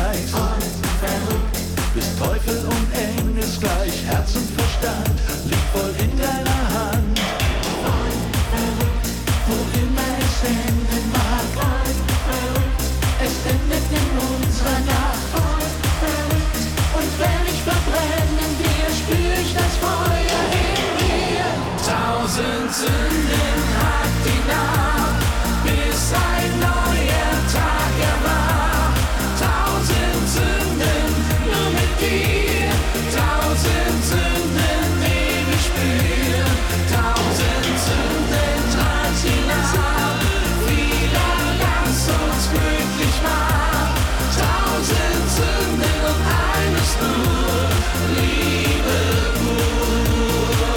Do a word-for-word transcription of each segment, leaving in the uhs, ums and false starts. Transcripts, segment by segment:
zeigst. Bist Teufel und Engel gleich, Herz und Verstand liegt voll in deiner Hand. Wo immer es enden mag, es endet in unserer Nacht. Und wenn ich verbrenne in dir, spür ich das Feuer in mir. Tausend Sünden hat die Nacht, bis ein neuer Tag erwacht. Tausend Sünden nur mit dir, tausend Sünden ewig spüren. Tausend Sünden trat die Nacht, wieder lass uns glücklich machen. Tausend Sünden und eines nur, Liebe pur.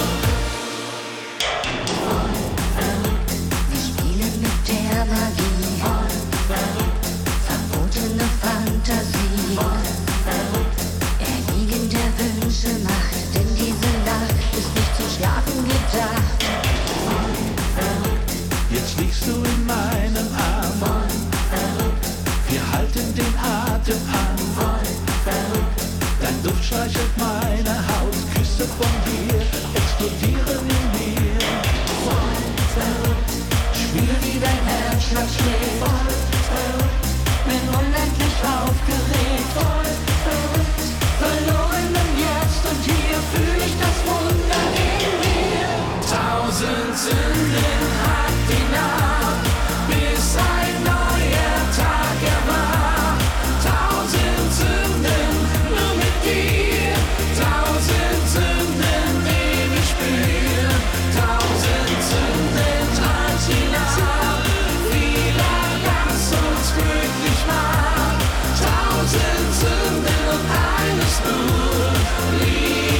Wir spielen mit der Magie, verbotene Fantasie, Erliegen der Wünsche Macht, denn diese Nacht ist nicht zum Schlafen gedacht. Jetzt liegst du in meinem Arm, wir halten den Atem an. Dein Duft streichelt meine Haut, Küsse von dir explodieren in mir. Spür, wie dein Herzschlag schlägt, bin unendlich aufgeregt. Verloren im Jetzt und hier fühl ich das Wunder in mir. Tausend Sünden hat die Nacht, bis ein neuer Tag erwacht. Tausend Sünden nur mit dir, tausend Sünden ewig spüren. Tausend Sünden trat die Nacht, wieder lass uns glücklich machen. Tausend Sünden und eines nur, Liebe.